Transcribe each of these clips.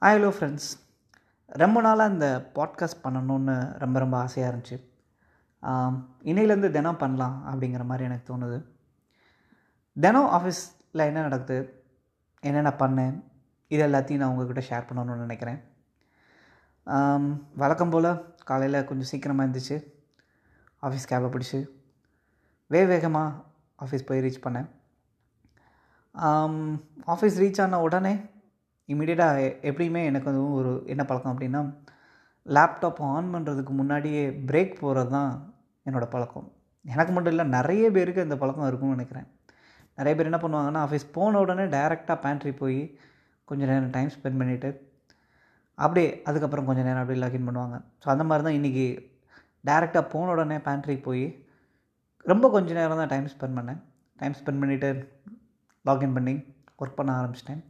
Hello friends. ரொம்ப நாளாக இந்த பாட்காஸ்ட் பண்ணணுன்னு ரொம்ப ஆசையாக இருந்துச்சு. இன்னையிலேருந்து தினம் பண்ணலாம் அப்படிங்கிற மாதிரி எனக்கு தோணுது. தினம் ஆஃபீஸில் என்ன நடக்குது, என்னென்ன பண்ணேன், இது எல்லாத்தையும் நான் உங்கள்கிட்ட ஷேர் பண்ணணும்னு நினைக்கிறேன். வழக்கம் போல் காலையில் கொஞ்சம் சீக்கிரமாக இருந்துச்சு, ஆஃபீஸ் கேபை பிடிச்சி வேகமாக ஆஃபீஸ் போய் ரீச் பண்ணேன். ஆஃபீஸ் ரீச் ஆன உடனே இமீடியட்டாக எப்படியுமே எனக்கு வந்து ஒரு என்ன பழக்கம் அப்படின்னா, லேப்டாப் ஆன் பண்ணுறதுக்கு முன்னாடியே பிரேக் போகிறது தான் என்னோடய பழக்கம். எனக்கு மட்டும் இல்லை, நிறைய பேருக்கு இந்த பழக்கம் இருக்கும்னு நினைக்கிறேன். நிறைய பேர் என்ன பண்ணுவாங்கன்னா, ஆஃபீஸ் போன உடனே டைரெக்டாக பேண்ட்ரி போய் கொஞ்சம் நேரம் டைம் ஸ்பெண்ட் பண்ணிவிட்டு அப்படியே அதுக்கப்புறம் கொஞ்சம் நேரம் அப்படியே லாகின் பண்ணுவாங்க. ஸோ அந்த மாதிரி தான் இன்றைக்கி டைரெக்டாக போன உடனே பேண்ட்ரிக்கு போய் ரொம்ப கொஞ்சம் நேரம் தான் டைம் ஸ்பெண்ட் பண்ணேன். டைம் ஸ்பெண்ட் பண்ணிவிட்டு லாகின் பண்ணி ஒர்க் பண்ண ஆரம்பிச்சிட்டேன்.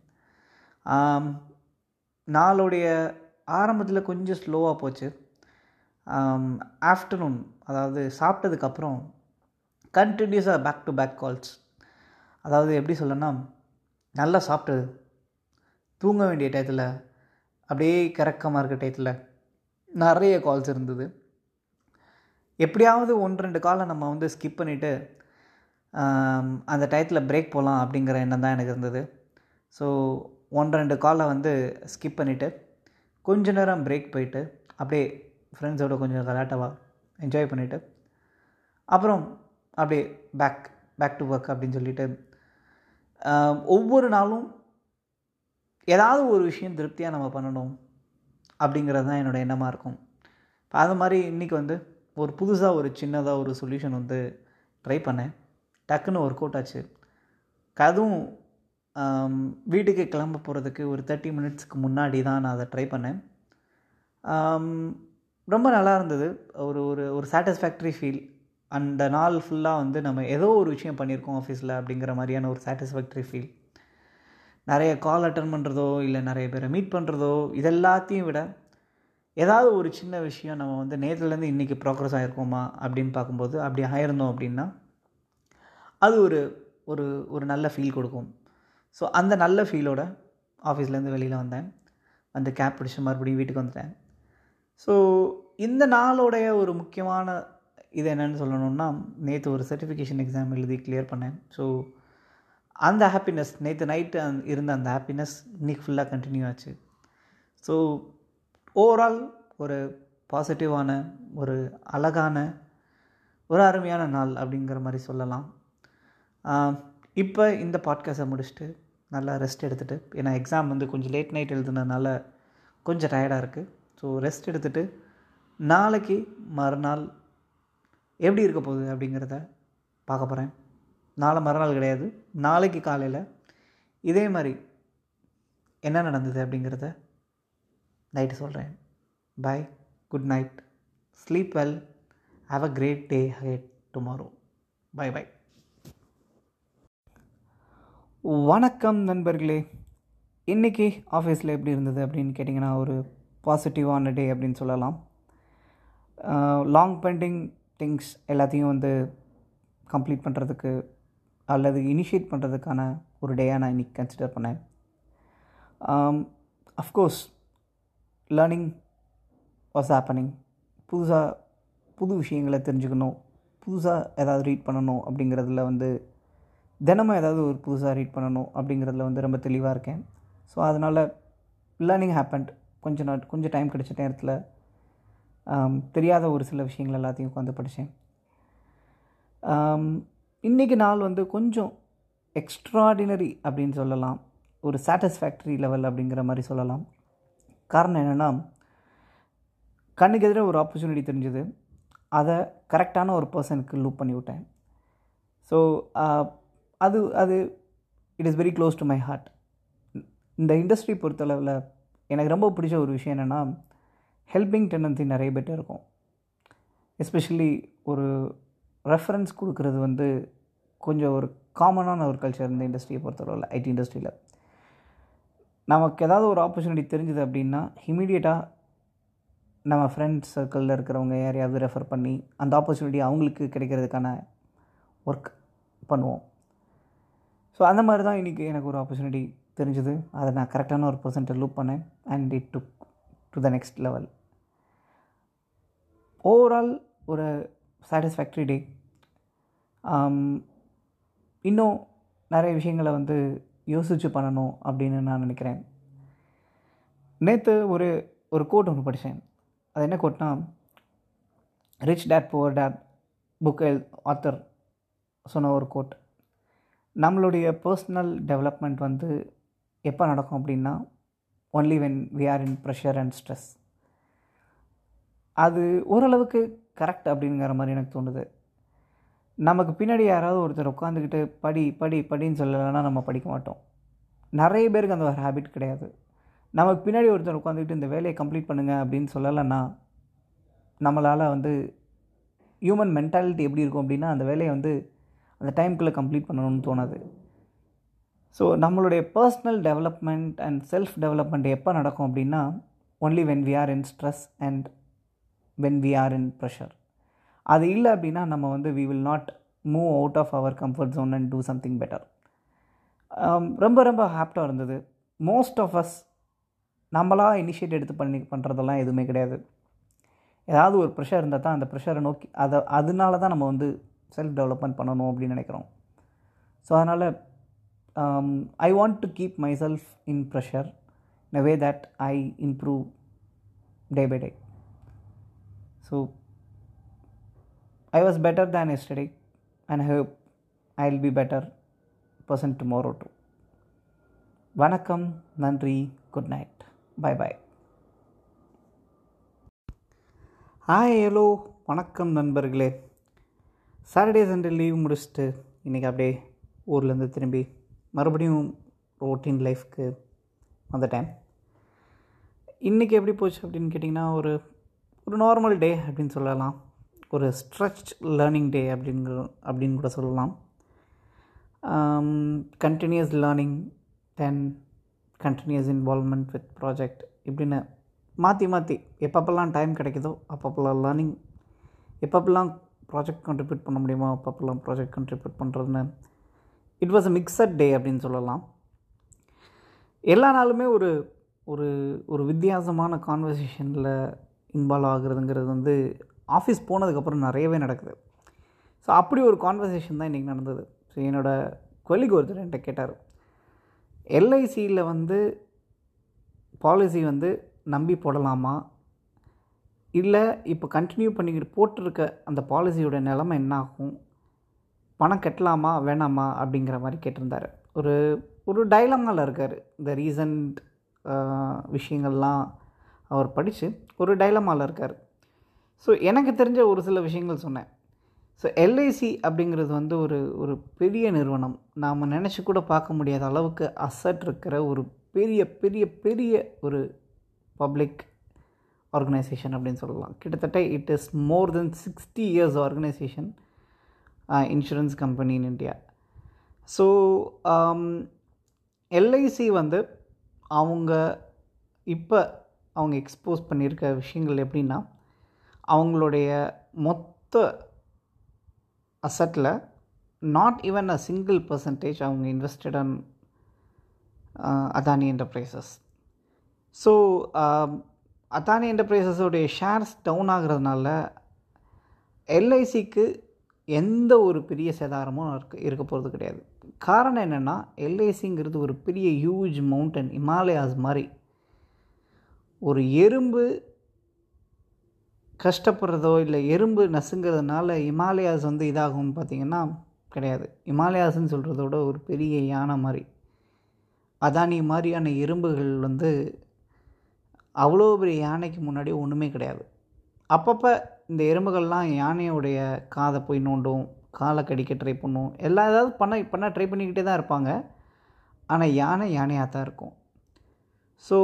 நாளுடைய ஆரம்பத்தில் கொஞ்சம் ஸ்லோவாக போச்சு. ஆஃப்டர்நூன், அதாவது சாப்பிட்டதுக்கப்புறம் கண்டினியூஸாக பேக் டு பேக் கால்ஸ். அதாவது எப்படி சொல்லணும்னா, நல்லா சாப்பிட்டு தூங்க வேண்டிய டயத்தில், அப்படியே கிறக்கமாக இருக்க டயத்தில் நிறைய கால்ஸ் இருந்தது. எப்படியாவது 1-2 காலை நம்ம வந்து ஸ்கிப் பண்ணிவிட்டு அந்த டயத்தில் பிரேக் போகலாம் அப்படிங்கிற எண்ணம் தான் எனக்கு இருந்தது. ஸோ 1-2 காலை வந்து ஸ்கிப் பண்ணிவிட்டு கொஞ்ச நேரம் பிரேக் போயிட்டு அப்படியே ஃப்ரெண்ட்ஸோடு கொஞ்சம் கலாட்டாவாக என்ஜாய் பண்ணிவிட்டு அப்புறம் அப்படியே பேக் டு ஒர்க் அப்படின்னு சொல்லிவிட்டு ஒவ்வொரு நாளும் ஏதாவது ஒரு விஷயம் திருப்தியாக நம்ம பண்ணணும் அப்படிங்கிறது தான் என்னோடய எண்ணமாக இருக்கும். இப்போ அது மாதிரி இன்றைக்கி வந்து ஒரு புதுசாக ஒரு சின்னதாக ஒரு சொல்யூஷன் வந்து ட்ரை பண்ணேன். டக்குன்னு ஒர்க் அவுட் ஆச்சு. அதுவும் வீட்டுக்கு கிளம்ப போகிறதுக்கு ஒரு 30 மினிட்ஸ்க்கு முன்னாடி தான் நான் அதை ட்ரை பண்ணேன். ரொம்ப நல்லா இருந்தது. ஒரு ஒரு ஒரு சாட்டிஸ்ஃபேக்டரி ஃபீல். அந்த நாள் ஃபுல்லாக வந்து நம்ம ஏதோ ஒரு விஷயம் பண்ணியிருக்கோம் ஆஃபீஸில் அப்படிங்கிற மாதிரியான ஒரு சாட்டிஸ்ஃபேக்டரி ஃபீல். நிறைய கால் அட்டன் பண்ணுறதோ இல்லை நிறைய பேரை மீட் பண்ணுறதோ இதெல்லாத்தையும் விட ஏதாவது ஒரு சின்ன விஷயம் நம்ம வந்து நேற்றுலேருந்து இன்றைக்கி ப்ராக்ரஸ் ஆகிருக்கோமா அப்படின்னு பார்க்கும்போது அப்படி ஆயிருந்தோம் அப்படின்னா அது ஒரு ஒரு ஒரு நல்ல ஃபீல் கொடுக்கும். ஸோ அந்த நல்ல ஃபீலோட ஆஃபீஸ்லேருந்து வெளியில் வந்தேன். வந்து கேப் பிடிச்சி மறுபடியும் வீட்டுக்கு வந்துட்டேன். ஸோ இந்த நாளோடைய ஒரு முக்கியமான இது என்னென்னு சொல்லணுன்னா, நேற்று ஒரு சர்டிஃபிகேஷன் எக்ஸாம் எழுதி கிளியர் பண்ணேன். ஸோ அந்த ஹாப்பினஸ், நேற்று நைட்டு இருந்த அந்த ஹாப்பினஸ் இன்றைக்கி ஃபுல்லாக கண்டினியூ ஆச்சு. ஸோ ஓவரால் ஒரு பாசிட்டிவான, ஒரு அழகான, ஒரு அருமையான நாள் அப்படிங்கிற மாதிரி சொல்லலாம். இப்போ இந்த பாட்காஸ்ட்டை முடிச்சுட்டு நல்லா ரெஸ்ட் எடுத்துகிட்டு, ஏன்னா எக்ஸாம் வந்து கொஞ்சம் லேட் நைட் எழுதுனதுனால கொஞ்சம் டயர்டாக இருக்குது. ஸோ ரெஸ்ட் எடுத்துகிட்டு நாளைக்கு மறுநாள் எப்படி இருக்க போகுது அப்படிங்கிறத பார்க்க போகிறேன். நாளை மறுநாள் கிடையாது, நாளைக்கு காலையில் இதே மாதிரி என்ன நடந்தது அப்படிங்கிறத நைட்டு சொல்கிறேன். Bye, good night, sleep well, have a great day ahead tomorrow. Bye bye. வணக்கம் நண்பர்களே. இன்றைக்கி ஆஃபீஸில் எப்படி இருந்தது அப்படின்னு கேட்டிங்கன்னா, ஒரு பாசிட்டிவான டே அப்படின்னு சொல்லலாம். லாங் பெண்டிங் திங்ஸ் எல்லாத்தையும் வந்து கம்ப்ளீட் பண்ணுறதுக்கு அல்லது இனிஷியேட் பண்ணுறதுக்கான ஒரு டேயாக நான் இன்றைக்கி கன்சிடர் பண்ணேன். Of course learning was happening. புது விஷயங்களை தெரிஞ்சுக்கணும், புதுசாக ஏதாவது ரீட் பண்ணணும் அப்படிங்கிறதுல வந்து தினமும் ஏதாவது ஒரு புதுசாக ரீட் பண்ணணும் அப்படிங்கிறதுல வந்து ரொம்ப தெளிவாக இருக்கேன். ஸோ அதனால் லேர்னிங் ஹேப்பன்ட். கொஞ்சம் டைம் கிடைச்ச நேரத்தில் தெரியாத ஒரு சில விஷயங்கள் எல்லாத்தையும் உட்காந்து படித்தேன். இன்றைக்கி நாள் வந்து கொஞ்சம் எக்ஸ்ட்ராடினரி அப்படின்னு சொல்லலாம், ஒரு சாட்டிஸ்ஃபேக்டரி லெவல் அப்படிங்கிற மாதிரி சொல்லலாம். காரணம் என்னென்னா, கண்ணுக்கு எதிராக ஒரு ஆப்பர்ச்சுனிட்டி தெரிஞ்சது, அதை கரெக்டான ஒரு பர்சனுக்கு லூப் பண்ணி விட்டேன். ஸோ அது it is very close to my heart. இந்த இண்டஸ்ட்ரி பொறுத்தளவில் எனக்கு ரொம்ப பிடிச்ச ஒரு விஷயம் என்னென்னா, ஹெல்பிங் டெண்டன்சி நிறைய பேர்ட்ட இருக்கும். எஸ்பெஷலி ஒரு ரெஃபரன்ஸ் கொடுக்கறது வந்து கொஞ்சம் ஒரு காமனான ஒரு கல்ச்சர் இந்த இண்டஸ்ட்ரியை பொறுத்தளவில். ஐடி இண்டஸ்ட்ரியில் நமக்கு ஏதாவது ஒரு ஆப்பர்ச்சுனிட்டி தெரிஞ்சுது அப்படின்னா இமீடியட்டாக நம்ம ஃப்ரெண்ட்ஸ் சர்க்கிளில் இருக்கிறவங்க யாரையாவது ரெஃபர் பண்ணி அந்த ஆப்பர்ச்சுனிட்டி அவங்களுக்கு கிடைக்கிறதுக்கான ஒர்க் பண்ணுவோம். ஸோ அந்த மாதிரி தான் இன்றைக்கி எனக்கு ஒரு ஆப்பர்ச்சுனிட்டி தெரிஞ்சுது. அதை நான் கரெக்டான ஒரு பர்சன்ட்டை லூப் பண்ணேன் and it took to the next level. Overall ஒரு சாட்டிஸ்ஃபேக்ட்ரி டே. இன்னும் நிறைய விஷயங்களை வந்து யோசித்து பண்ணணும் அப்படின்னு நான் நினைக்கிறேன். நேற்று ஒரு கோட் ஒன்று படித்தேன். அது என்ன கோட்னா, rich dad poor dad book author சொன்ன ஒரு கோட். நம்மளுடைய பர்சனல் டெவலப்மெண்ட் வந்து எப்போ நடக்கும் அப்படின்னா, only when we are in pressure and stress. அது ஓரளவுக்கு கரெக்ட் அப்படிங்கிற மாதிரி எனக்கு தோணுது. நமக்கு பின்னாடி யாராவது ஒருத்தர் உட்காந்துக்கிட்டு படின்னு சொல்லலைன்னா நம்ம படிக்க மாட்டோம். நிறைய பேருக்கு அந்த ஒரு ஹேபிட் கிடையாது. நமக்கு பின்னாடி ஒருத்தர் உட்காந்துக்கிட்டு இந்த வேலையை கம்ப்ளீட் பண்ணுங்கள் அப்படின்னு சொல்லலைன்னா நம்மளால் வந்து ஹியூமன் மென்டாலிட்டி எப்படி இருக்கும் அப்படின்னா, அந்த வேலையை வந்து அந்த டைமுக்குள்ளே கம்ப்ளீட் பண்ணணும்னு தோணாது. ஸோ நம்மளுடைய personal development and self development எப்போ நடக்கும் அப்படின்னா, only when we are in stress and when we are in pressure. அது இல்லை அப்படின்னா நம்ம வந்து we will not move out of our comfort zone and do something better. ரொம்ப ரொம்ப ஹாப்பியாக இருந்தது. மோஸ்ட் ஆஃப் அஸ் நம்மளாக இனிஷியேட் எடுத்து பண்ணுறதெல்லாம் எதுவுமே கிடையாது. ஏதாவது ஒரு ப்ரெஷர் இருந்தால் தான் அந்த ப்ரெஷரை நோக்கி அதனால தான் நம்ம வந்து செல்ஃப் டெவலப்மெண்ட் பண்ணணும் அப்படின்னு நினைக்கிறோம். ஸோ அதனால் I want to keep myself in pressure in a way that I improve day by day. So I was better than yesterday and I hope I'll be better person tomorrow too. வணக்கம், நன்றி, good night, bye bye. Hi, hello, வணக்கம் நண்பர்களே. Saturday Sunday leave முடிச்சுட்டு இன்றைக்கி அப்படியே ஊர்லேருந்து திரும்பி மறுபடியும் ரொட்டீன் லைஃப்க்கு வந்துட்டேன். இன்றைக்கி எப்படி போச்சு அப்படின்னு கேட்டிங்கன்னா, ஒரு நார்மல் டே அப்படின்னு சொல்லலாம். ஒரு ஸ்ட்ரெச்ட் லேர்னிங் டே அப்படின்னு கூட சொல்லலாம். Continuous learning, then continuous involvement with project, இப்படின்னு மாற்றி எப்பப்பெல்லாம் டைம் கிடைக்குதோ அப்பப்பெல்லாம் லேர்னிங், எப்பப்பெல்லாம் ப்ராஜெக்ட் கண்ட்ரிபியூட் பண்ண முடியுமோ அப்பப்பெல்லாம் ப்ராஜெக்ட் கண்ட்ரிபியூட் பண்ணுறதுன்னு it was a mixed day அப்படின்னு சொல்லலாம். எல்லா நாளுமே ஒரு ஒரு ஒரு வித்தியாசமான கான்வர்சேஷனில் இன்வால்வ் ஆகுறதுங்கிறது வந்து ஆஃபீஸ் போனதுக்கப்புறம் நிறையவே நடக்குது. ஸோ அப்படி ஒரு கான்வர்சேஷன் தான் இன்றைக்கி நடந்தது. ஸோ என்னோடய கொலிக் ஒருத்தர் என்கிட்ட கேட்டார், எல்ஐசியில் வந்து பாலிசி வந்து நம்பி போடலாமா, இல்லை இப்போ கண்டினியூ பண்ணிக்கிட்டு போட்டிருக்க அந்த பாலிசியோட நிலைமை என்ன ஆகும், பணம் கட்டலாமா வேணாமா அப்படிங்கிற மாதிரி கேட்டிருந்தார். ஒரு டைலமாவில் இருக்கார். இந்த ரீசன்ட் விஷயங்கள்லாம் அவர் படித்து ஒரு டைலமாவில் இருக்கார். ஸோ எனக்கு தெரிஞ்ச ஒரு சில விஷயங்கள் சொன்னேன். ஸோ எல்ஐசி அப்படிங்கிறது வந்து ஒரு பெரிய நிறுவனம். நாம் நினச்சி கூட பார்க்க முடியாத அளவுக்கு அசட் இருக்கிற ஒரு பெரிய பெரிய பெரிய ஒரு பப்ளிக் ஆர்கனைசேஷன் அப்படின்னு சொல்லலாம். கிட்டத்தட்ட it is more than 60 years organisation, insurance company in India. So LIC வந்து அவங்க எக்ஸ்போஸ் பண்ணியிருக்க விஷயங்கள் எப்படின்னா, அவங்களுடைய மொத்த அசட்டில் not even a single percentage அவங்க invested on Adani Enterprises. So Adani என்டர்பிரைசஸோடைய ஷேர்ஸ் டவுன் ஆகிறதுனால எல்ஐசிக்கு எந்த ஒரு பெரிய சேதாரமும் இருக்க போகிறது கிடையாது. காரணம் என்னென்னா, எல்ஐசிங்கிறது ஒரு பெரிய ஹியூஜ் மவுண்டன், இமாலயாஸ் மாதிரி. ஒரு எறும்பு கஷ்டப்படுறதோ இல்லை எறும்பு நசுங்கிறதுனால இமாலயாஸ் வந்து இதாகும்னு பார்த்திங்கன்னா கிடையாது. இமாலயாஸ்ன்னு சொல்கிறதோட ஒரு பெரிய யானை மாதிரி. அதானி மாதிரியான எறும்புகள் வந்து அவ்வளோ பெரிய யானைக்கு முன்னாடி ஒன்றுமே கிடையாது. அப்பப்போ இந்த எறும்புகள்லாம் யானையோடைய காதை போய் நோண்டும், காலை கடிக்க ட்ரை பண்ணும், ஏதாவது பண்ண ட்ரை பண்ணிக்கிட்டே தான் இருப்பாங்க. ஆனால் யானையாக தான் இருக்கும். ஸோ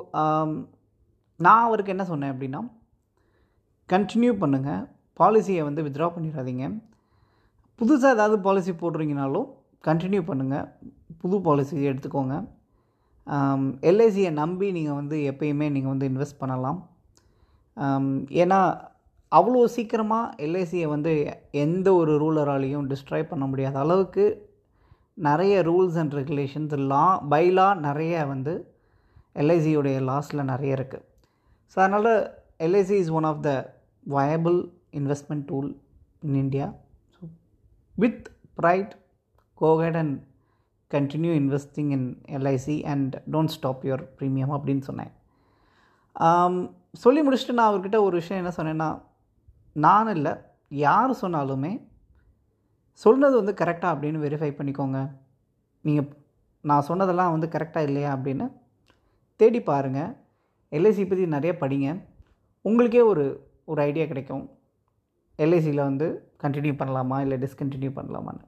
நான் அவருக்கு என்ன சொன்னேன் அப்படின்னா, கண்டினியூ பண்ணுங்கள், பாலிசியை வந்து வித்ட்ரா பண்ணிடாதீங்க. புதுசாக ஏதாவது பாலிசி போடுறீங்கனாலும் கண்டினியூ பண்ணுங்கள், புது பாலிசி எடுத்துக்கோங்க. எல்ஐசியை நம்பி நீங்கள் வந்து எப்பயுமே நீங்கள் வந்து இன்வெஸ்ட் பண்ணலாம். ஏன்னா அவ்வளோ சீக்கிரமாக எல்ஐசியை வந்து எந்த ஒரு ரூலராலையும் டிஸ்ட்ராய் பண்ண முடியாத அளவுக்கு நிறைய rules and regulations by law நிறைய வந்து எல்ஐசியோடைய லாஸில் நிறைய இருக்குது. ஸோ அதனால் LIC is one of the viable investment tool in India. So with pride go ahead and continue investing in LIC and don't stop your premium அப்படின்னு சொன்னேன். சொல்லி முடிச்சுட்டு நான் அவர்கிட்ட ஒரு விஷயம் என்ன சொன்னேன்னா, நான் இல்லை யார் சொன்னாலுமே சொன்னது வந்து கரெக்டாக அப்படின்னு வெரிஃபை பண்ணிக்கோங்க. நீங்கள் நான் சொன்னதெல்லாம் வந்து கரெக்டாக இல்லையா அப்படின்னு தேடி பாருங்கள். எல்ஐசி பற்றி நிறைய படிங்க, உங்களுக்கே ஒரு ஐடியா கிடைக்கும் எல்ஐசியில் வந்து கண்டினியூ பண்ணலாமா இல்லை டிஸ்கண்டினியூ பண்ணலாமான்னு.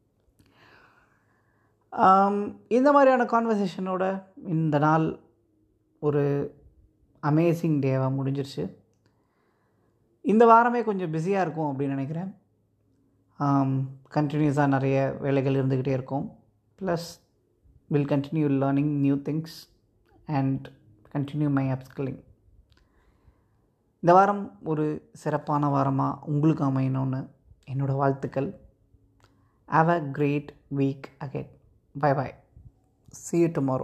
இந்த மாதிரியான கான்வர்சேஷனோட இந்த நாள் ஒரு அமேசிங் டேவாக முடிஞ்சிருச்சு. இந்த வாரமே கொஞ்சம் பிஸியாக இருக்கும் அப்படின்னு நினைக்கிறேன். கண்டினியூஸாக நிறைய வேலைகள் இருந்துக்கிட்டே இருக்கும். Plus will continue learning new things and continue my upskilling. இந்த வாரம் ஒரு சிறப்பான வாரமாக உங்களுக்கு அமையணும்னு என்னோடய வாழ்த்துக்கள். Have a great week ahead. Bye bye. See you tomorrow.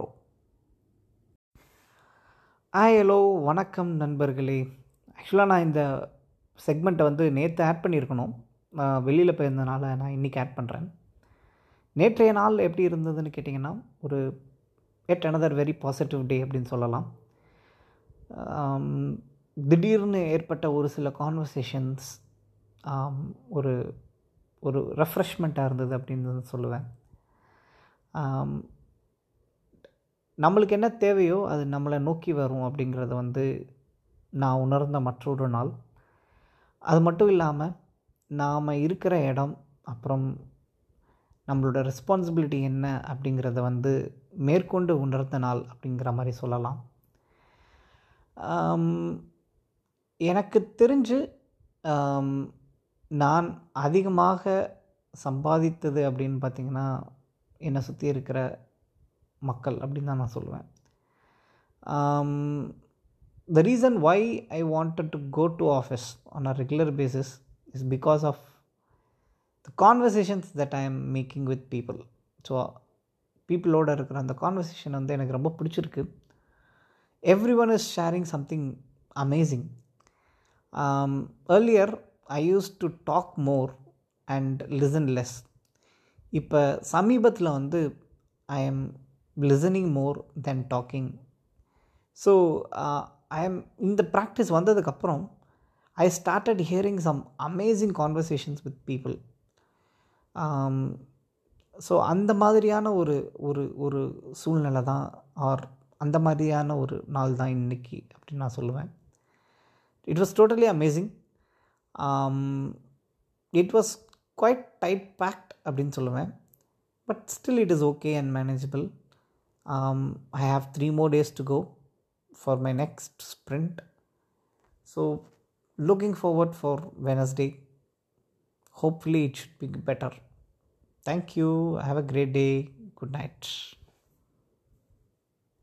ஹலோ வணக்கம் நண்பர்களே. ஆக்சுவலாக நான் இந்த செக்மெண்ட்டை வந்து நேற்று ஆட் பண்ணியிருக்கணும். வெளியில் போயிருந்தனால நான் இன்றைக்கி ஆட் பண்ணுறேன். நேற்றைய நாள் எப்படி இருந்ததுன்னு கேட்டிங்கன்னா, ஒரு yet another very positive day அப்படின்னு சொல்லலாம். திடீர்னு ஏற்பட்ட ஒரு சில கான்வர்சேஷன்ஸ் ஒரு ஒரு ரெஃப்ரெஷ்மெண்ட்டாக இருந்தது அப்படின்னு சொல்லுவேன். நம்மளுக்கு என்ன தேவையோ அது நம்மளை நோக்கி வரும் அப்படிங்கிறத வந்து நான் உணர்ந்த மற்றொரு நாள். அது மட்டும் இல்லாமல் நாம் இருக்கிற இடம், அப்புறம் நம்மளோட ரெஸ்பான்சிபிலிட்டி என்ன அப்படிங்கிறத வந்து மேற்கொண்டு உணர்ந்த நாள் அப்படிங்கிற மாதிரி சொல்லலாம். எனக்கு தெரிஞ்சு நான் அதிகமாக சம்பாதித்தது அப்படின்னு பார்த்திங்கன்னா என்னை சுற்றி இருக்கிற மக்கள் அப்படின்னு தான் நான் சொல்லுவேன். The reason why I wanted to go to office on a regular basis is because of the conversations that I am making with people. So பீப்புளோடு இருக்கிற அந்த கான்வர்சேஷன் வந்து எனக்கு ரொம்ப பிடிச்சிருக்கு. Everyone is sharing something amazing. Earlier I used to talk more and listen less. இப்போ சமீபத்தில் வந்து I am listening more than talking. So I am இந்த ப்ராக்டிஸ் வந்ததுக்கப்புறம் I started hearing some amazing conversations with people. ஸோ அந்த மாதிரியான ஒரு ஒரு ஒரு சூழ்நிலை தான், ஆர் அந்த மாதிரியான ஒரு நாள் தான் இன்றைக்கி அப்படின்னு நான் சொல்லுவேன். It was totally amazing. It was quite tight packed அப்படின்னு சொல்லுவேன். But still it is okay and manageable. I have 3 more days to go for my next sprint. So looking forward for Wednesday. Hopefully it should be better. Thank you. Have a great day. Good night.